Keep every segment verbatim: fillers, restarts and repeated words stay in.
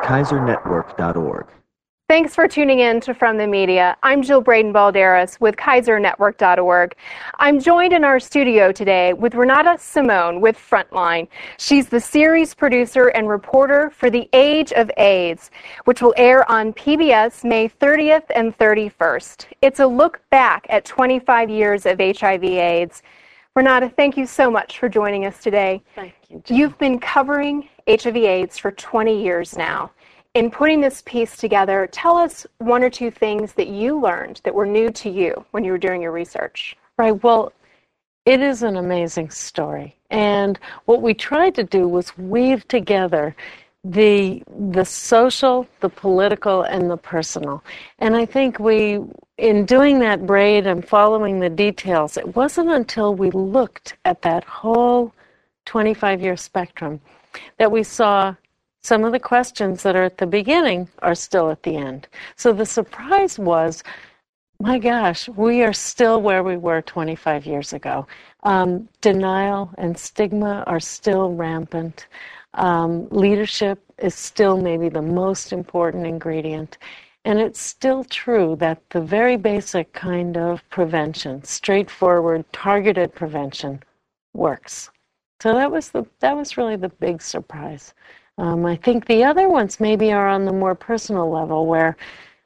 kaiser network dot org. Thanks for tuning in to From the Media. I'm Jill Braden Balderas with kaiser network dot org. I'm joined in our studio today with Renata Simone with Frontline. She's the series producer and reporter for The Age of AIDS, which will air on P B S May thirtieth and thirty-first. It's a look back at twenty-five years of H I V AIDS. Renata, thank you so much for joining us today. Thank you, Jill. You've been covering H I V AIDS for twenty years now. In putting this piece together, tell us one or two things that you learned that were new to you when you were doing your research. Right, well, it is an amazing story. And what we tried to do was weave together the the social, the political, and the personal. And I think we, in doing that braid and following the details, it wasn't until we looked at that whole twenty-five-year spectrum that we saw some of the questions that are at the beginning are still at the end. So the surprise was, my gosh, we are still where we were twenty-five years ago. Um, denial and stigma are still rampant. Um, leadership is still maybe the most important ingredient. And it's still true that the very basic kind of prevention, straightforward, targeted prevention, works. So that was the that was really the big surprise. Um, I think the other ones maybe are on the more personal level, where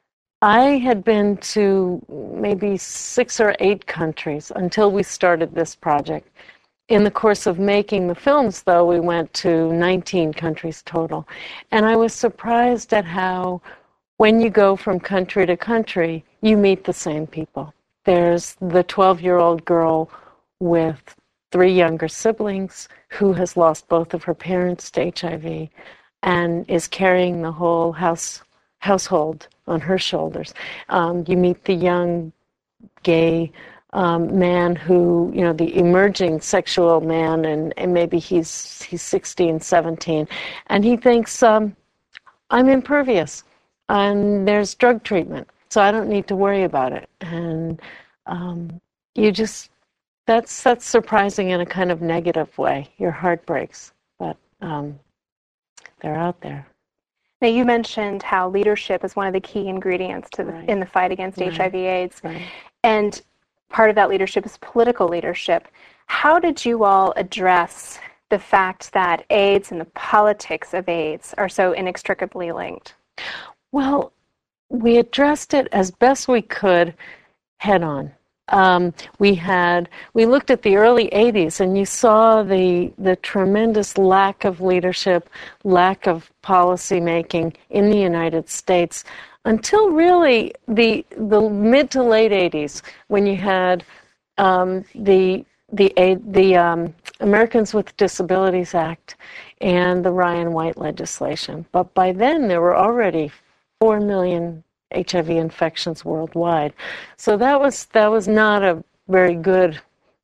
I had been to maybe six or eight countries until we started this project. In the course of making the films, though, we went to nineteen countries total. And I was surprised at how, when you go from country to country, you meet the same people. There's the twelve-year-old girl with three younger siblings who has lost both of her parents to H I V and is carrying the whole house household on her shoulders. Um, you meet the young gay um, man who, you know, the emerging sexual man, and, and maybe he's he's sixteen, seventeen, and he thinks, um, I'm impervious, and there's drug treatment, so I don't need to worry about it. And um, you just That's that's surprising in a kind of negative way. Your heart breaks, but um, they're out there. Now, you mentioned how leadership is one of the key ingredients to the, Right. in the fight against Right. H I V AIDS, Right. and part of that leadership is political leadership. How did you all address the fact that AIDS and the politics of AIDS are so inextricably linked? Well, we addressed it as best we could head on. Um, we had we looked at the early eighties, and you saw the the tremendous lack of leadership, lack of policy making in the United States until really the the mid to late eighties, when you had um, the the the um, Americans with Disabilities Act and the Ryan White legislation. But by then there were already four million H I V infections worldwide. So that was that was not a very good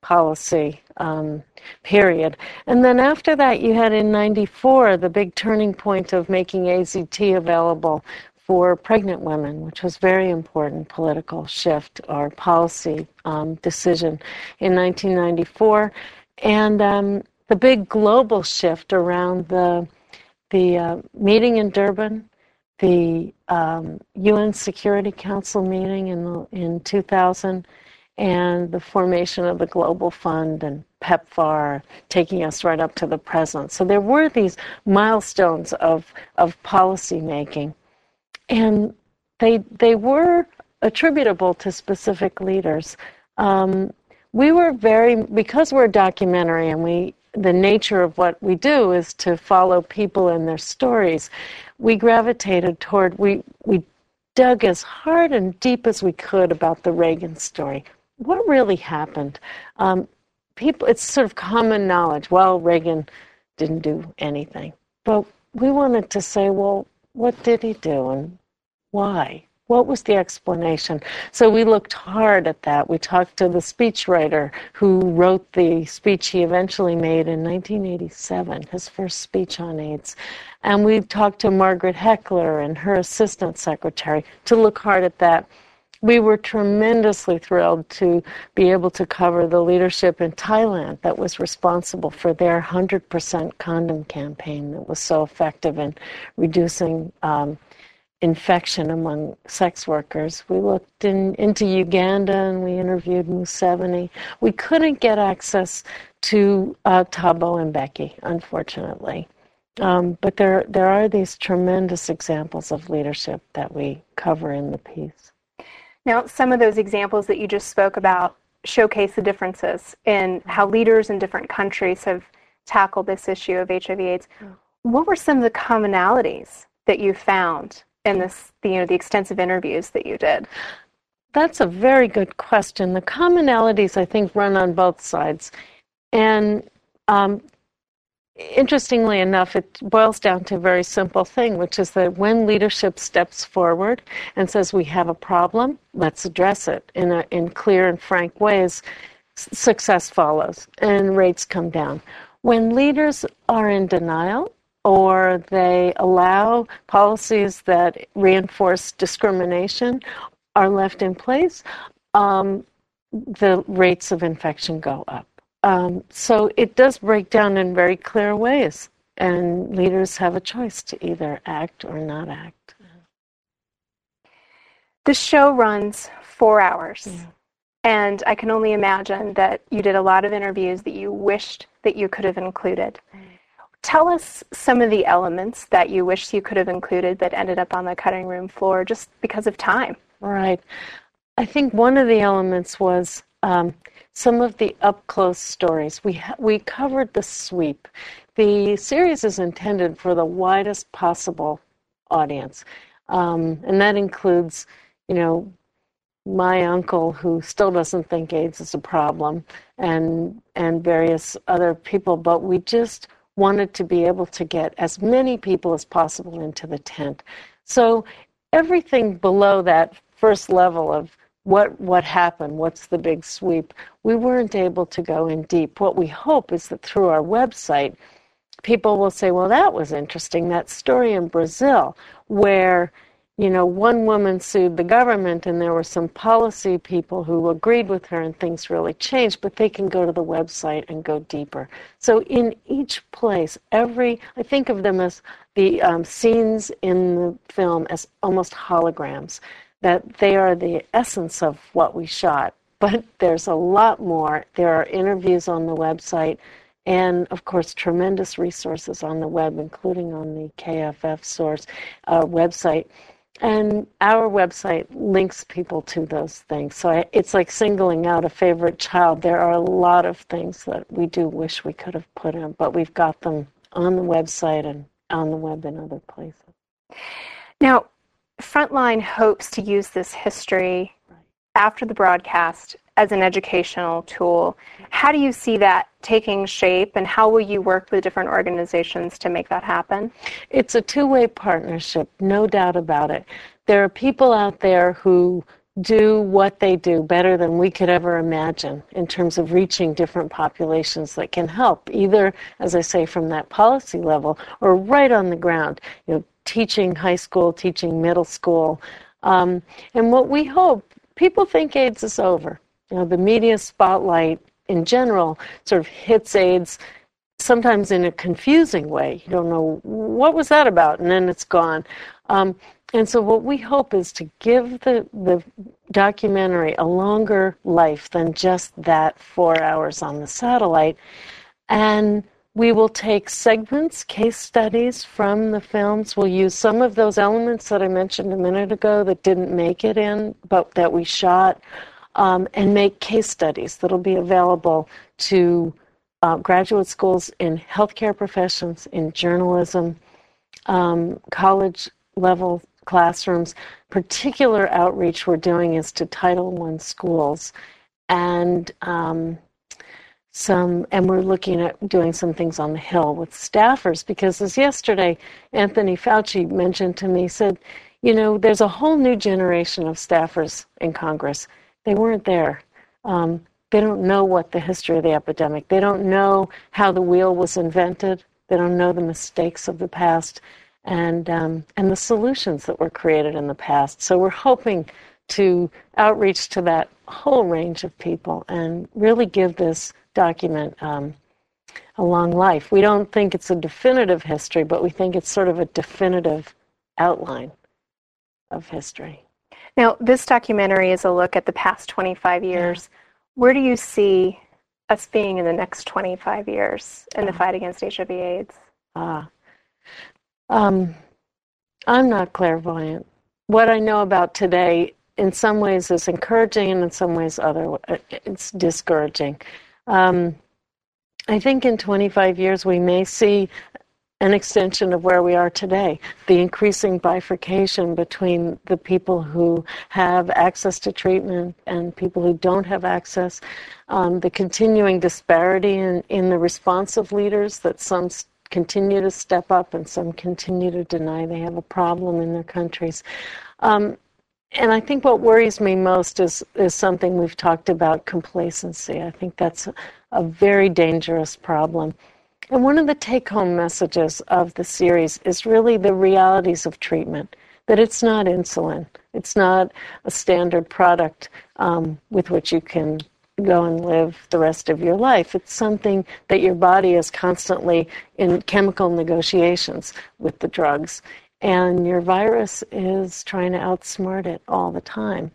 policy um, period. And then after that, you had in ninety-four the big turning point of making A Z T available for pregnant women, which was very important political shift or policy um, decision in nineteen ninety-four. And um, the big global shift around the the uh, meeting in Durban, the um, U N Security Council meeting in the, in two thousand, and the formation of the Global Fund and PEPFAR, taking us right up to the present. So there were these milestones of of policy making, and they they were attributable to specific leaders. Um, we were very, because we're a documentary and we the nature of what we do is to follow people and their stories, we gravitated toward, we, we dug as hard and deep as we could about the Reagan story. What really happened? Um, people, it's sort of common knowledge, well, Reagan didn't do anything. But we wanted to say, well, what did he do and why? What was the explanation? So we looked hard at that. We talked to the speechwriter who wrote the speech he eventually made in nineteen eighty-seven, his first speech on AIDS. And we talked to Margaret Heckler and her assistant secretary to look hard at that. We were tremendously thrilled to be able to cover the leadership in Thailand that was responsible for their one hundred percent condom campaign that was so effective in reducing um, infection among sex workers. We looked in, into Uganda and we interviewed Museveni. We couldn't get access to uh, Thabo Mbeki, unfortunately. Um, but there, there are these tremendous examples of leadership that we cover in the piece. Now, some of those examples that you just spoke about showcase the differences in how leaders in different countries have tackled this issue of H I V AIDS. What were some of the commonalities that you found in this, the, you know, the extensive interviews that you did? That's a very good question. The commonalities, I think, run on both sides. And um, interestingly enough, it boils down to a very simple thing, which is that when leadership steps forward and says we have a problem, let's address it in a, in clear and frank ways, success follows and rates come down. When leaders are in denial or they allow policies that reinforce discrimination are left in place, um, the rates of infection go up. Um, so it does break down in very clear ways, and leaders have a choice to either act or not act. The show runs four hours, Yeah. and I can only imagine that you did a lot of interviews that you wished that you could have included. Mm. Tell us some of the elements that you wished you could have included that ended up on the cutting room floor just because of time. Right. I think one of the elements was um, some of the up-close stories. We ha- we covered the sweep. The series is intended for the widest possible audience, um, and that includes, you know, my uncle who still doesn't think AIDS is a problem, and and various other people. But we just wanted to be able to get as many people as possible into the tent. So everything below that first level of What what happened? What's the big sweep? We weren't able to go in deep. What we hope is that through our website, people will say, well, that was interesting, that story in Brazil where, you know, one woman sued the government and there were some policy people who agreed with her and things really changed, but they can go to the website and go deeper. So in each place, every, I think of them as the um, scenes in the film as almost holograms, that they are the essence of what we shot. But there's a lot more. There are interviews on the website and, of course, tremendous resources on the web, including on the K F F Source uh, website. And our website links people to those things. So I, it's like singling out a favorite child. There are a lot of things that we do wish we could have put in, but we've got them on the website and on the web in other places. Now, Frontline hopes to use this history after the broadcast as an educational tool. How do you see that taking shape, and how will you work with different organizations to make that happen? It's a two-way partnership, no doubt about it. There are people out there who do what they do better than we could ever imagine in terms of reaching different populations that can help, either, as I say, from that policy level or right on the ground, you know, teaching high school, teaching middle school. Um, and what we hope, people think AIDS is over. You know, the media spotlight in general sort of hits AIDS sometimes in a confusing way. You don't know, what was that about? And then it's gone. Um, and so what we hope is to give the, the documentary a longer life than just that four hours on the satellite. And we will take segments, case studies from the films. We'll use some of those elements that I mentioned a minute ago that didn't make it in, but that we shot, um, and make case studies that'll be available to uh, graduate schools in healthcare professions, in journalism, um, college-level classrooms. Particular outreach we're doing is to Title One schools, and um, Some, and we're looking at doing some things on the Hill with staffers, because as yesterday Anthony Fauci mentioned to me, said, you know, there's a whole new generation of staffers in Congress. They weren't there. Um, they don't know what the history of the epidemic. They don't know how the wheel was invented. They don't know the mistakes of the past and um, and the solutions that were created in the past. So we're hoping to outreach to that whole range of people and really give this document um, a long life. We don't think it's a definitive history, but we think it's sort of a definitive outline of history. Now, this documentary is a look at the past twenty-five years. Yeah. Where do you see us being in the next twenty-five years in the fight against H I V AIDS? Ah, um, I'm not clairvoyant. What I know about today, in some ways, is encouraging, and in some ways, other it's discouraging. Um, I think in twenty-five years we may see an extension of where we are today, the increasing bifurcation between the people who have access to treatment and people who don't have access, um, the continuing disparity in, in the response of leaders, that some continue to step up and some continue to deny they have a problem in their countries. Um, and I think what worries me most is, is something we've talked about, complacency. I think that's a, a very dangerous problem. And one of the take-home messages of the series is really the realities of treatment, that it's not insulin. It's not a standard product um, with which you can go and live the rest of your life. It's something that your body is constantly in chemical negotiations with the drugs, and your virus is trying to outsmart it all the time.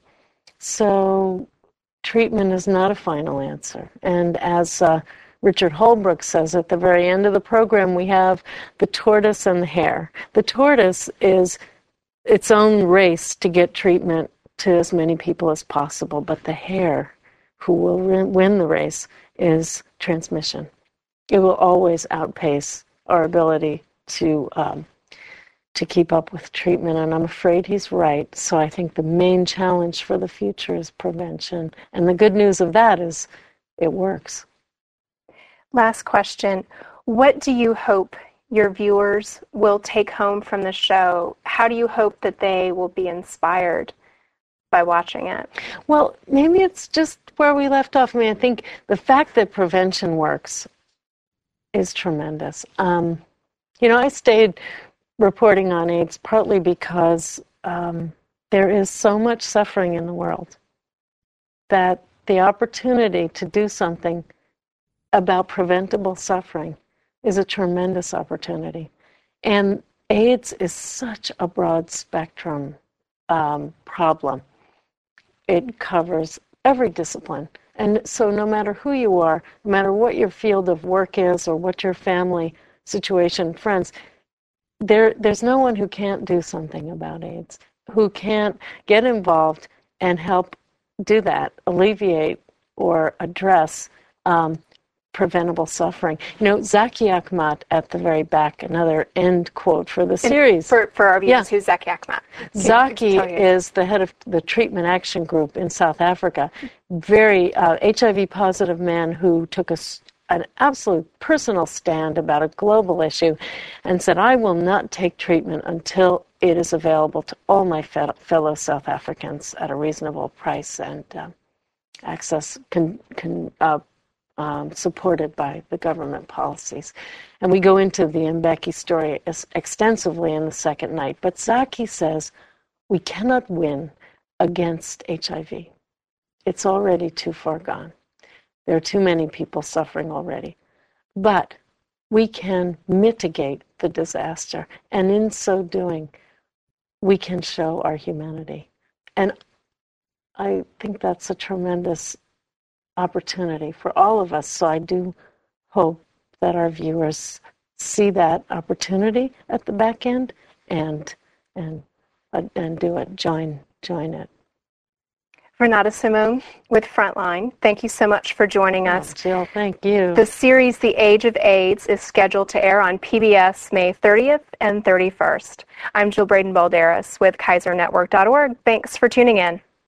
So treatment is not a final answer. And as uh, Richard Holbrooke says at the very end of the program, we have the tortoise and the hare. The tortoise is its own race to get treatment to as many people as possible, but the hare, who will win the race, is transmission. It will always outpace our ability to um, to keep up with treatment, and I'm afraid he's right. So I think the main challenge for the future is prevention, and the good news of that is it works. Last question. What do you hope your viewers will take home from the show? How do you hope that they will be inspired by watching it? Well, maybe it's just where we left off. I mean, I think the fact that prevention works is tremendous. Um, you know, I stayed reporting on AIDS partly because um, there is so much suffering in the world that the opportunity to do something about preventable suffering is a tremendous opportunity. And AIDS is such a broad spectrum um, problem. It covers every discipline. And so no matter who you are, no matter what your field of work is or what your family situation, friends, there there's no one who can't do something about AIDS, who can't get involved and help do that, alleviate or address um, preventable suffering. You know, Zaki Akhmat at the very back, another end quote for the series. For, for our viewers, yeah. Who's Zaki Akhmat? Zaki is the head of the Treatment Action Group in South Africa. Very uh, H I V positive man who took a, an absolute personal stand about a global issue and said, I will not take treatment until it is available to all my fellow South Africans at a reasonable price and uh, access can, can uh, Um, supported by the government policies. And we go into the Mbeki story extensively in the second night. But Zaki says we cannot win against H I V. It's already too far gone. There are too many people suffering already. But we can mitigate the disaster. And in so doing, we can show our humanity. And I think that's a tremendous opportunity for all of us. So I do hope that our viewers see that opportunity at the back end and and uh, and do it. Join join it. Renata Simone with Frontline, thank you so much for joining us. Oh, Jill, thank you. The series The Age of AIDS is scheduled to air on P B S May thirtieth and thirty-first. I'm Jill Braden Balderas with Kaiser Network dot org. Thanks for tuning in.